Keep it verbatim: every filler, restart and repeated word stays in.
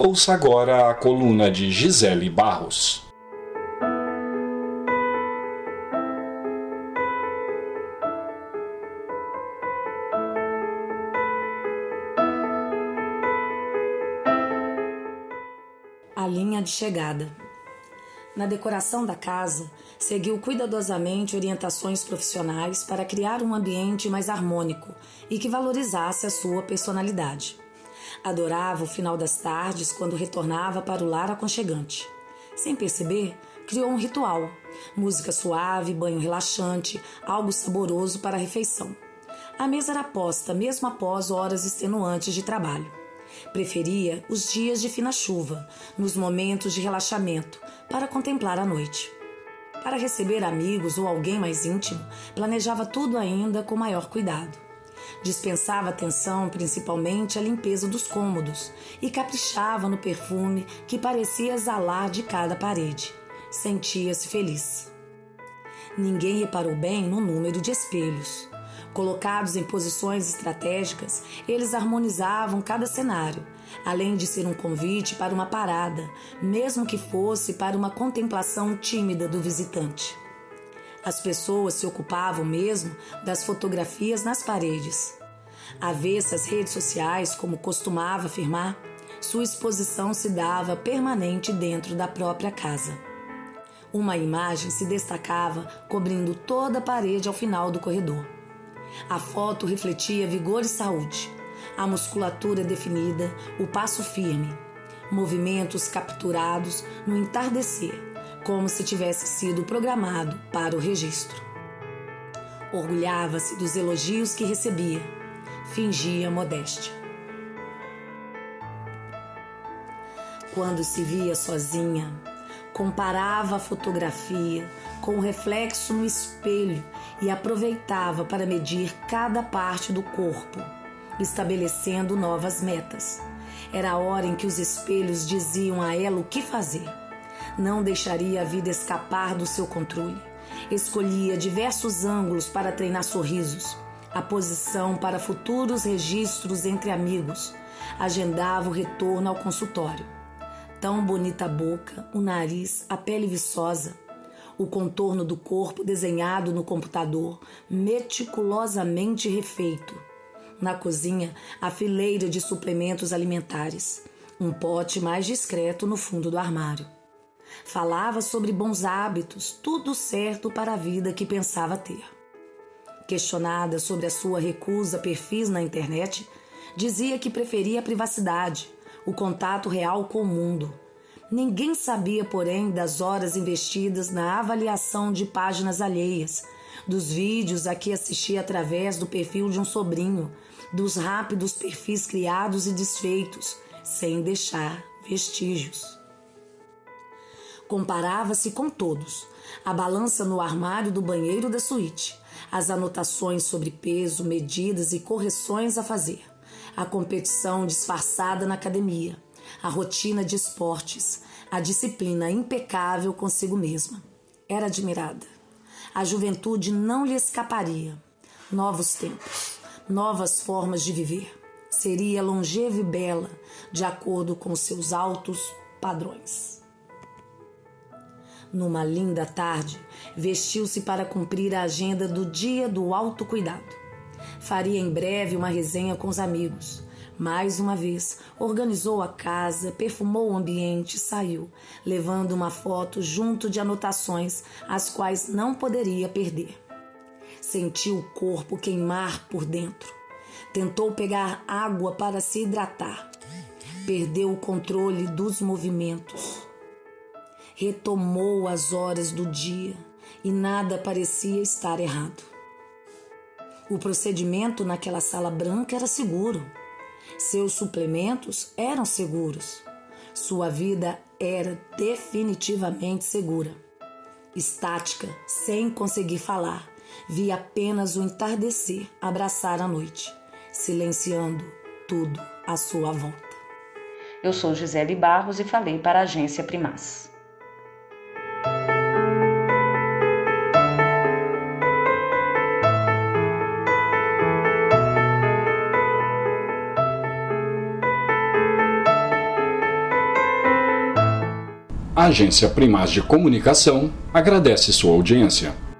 Ouça agora a coluna de Gisele Barros. A linha de chegada. Na decoração da casa, seguiu cuidadosamente orientações profissionais para criar um ambiente mais harmônico e que valorizasse a sua personalidade. Adorava o final das tardes quando retornava para o lar aconchegante. Sem perceber, criou um ritual: música suave, banho relaxante, algo saboroso para a refeição. A mesa era posta mesmo após horas extenuantes de trabalho. Preferia os dias de fina chuva, nos momentos de relaxamento, para contemplar a noite. Para receber amigos ou alguém mais íntimo, planejava tudo ainda com maior cuidado. Dispensava atenção principalmente à limpeza dos cômodos e caprichava no perfume que parecia exalar de cada parede. Sentia-se feliz. Ninguém reparou bem no número de espelhos. Colocados em posições estratégicas, eles harmonizavam cada cenário, além de ser um convite para uma parada, mesmo que fosse para uma contemplação tímida do visitante. As pessoas se ocupavam mesmo das fotografias nas paredes. Avessa às redes sociais, como costumava afirmar, sua exposição se dava permanente dentro da própria casa. Uma imagem se destacava, cobrindo toda a parede ao final do corredor. A foto refletia vigor e saúde, a musculatura definida, o passo firme, movimentos capturados no entardecer, como se tivesse sido programado para o registro. Orgulhava-se dos elogios que recebia, fingia modéstia. Quando se via sozinha, comparava a fotografia com o reflexo no espelho e aproveitava para medir cada parte do corpo, estabelecendo novas metas. Era a hora em que os espelhos diziam a ela o que fazer. Não deixaria a vida escapar do seu controle. Escolhia diversos ângulos para treinar sorrisos, a posição para futuros registros entre amigos. Agendava o retorno ao consultório. Tão bonita a boca, o nariz, a pele viçosa, o contorno do corpo desenhado no computador, meticulosamente refeito. Na cozinha, a fileira de suplementos alimentares, um pote mais discreto no fundo do armário. Falava sobre bons hábitos, tudo certo para a vida que pensava ter. Questionada sobre a sua recusa a perfis na internet, dizia que preferia a privacidade, o contato real com o mundo. Ninguém sabia, porém, das horas investidas na avaliação de páginas alheias, dos vídeos a que assistia através do perfil de um sobrinho, dos rápidos perfis criados e desfeitos, sem deixar vestígios. Comparava-se com todos, a balança no armário do banheiro da suíte, as anotações sobre peso, medidas e correções a fazer, a competição disfarçada na academia, a rotina de esportes, a disciplina impecável consigo mesma. Era admirada. A juventude não lhe escaparia. Novos tempos, novas formas de viver. Seria longeva e bela, de acordo com seus altos padrões. Numa linda tarde, vestiu-se para cumprir a agenda do dia do autocuidado. Faria em breve uma resenha com os amigos. Mais uma vez, organizou a casa, perfumou o ambiente e saiu, levando uma foto junto de anotações, as quais não poderia perder. Sentiu o corpo queimar por dentro. Tentou pegar água para se hidratar. Perdeu o controle dos movimentos. Retomou as horas do dia e nada parecia estar errado. O procedimento naquela sala branca era seguro. Seus suplementos eram seguros. Sua vida era definitivamente segura. Estática, sem conseguir falar, via apenas o entardecer abraçar a noite, silenciando tudo à sua volta. Eu sou Gisele Barros e falei para a Agência Primaz. A Agência Primaz de Comunicação agradece sua audiência.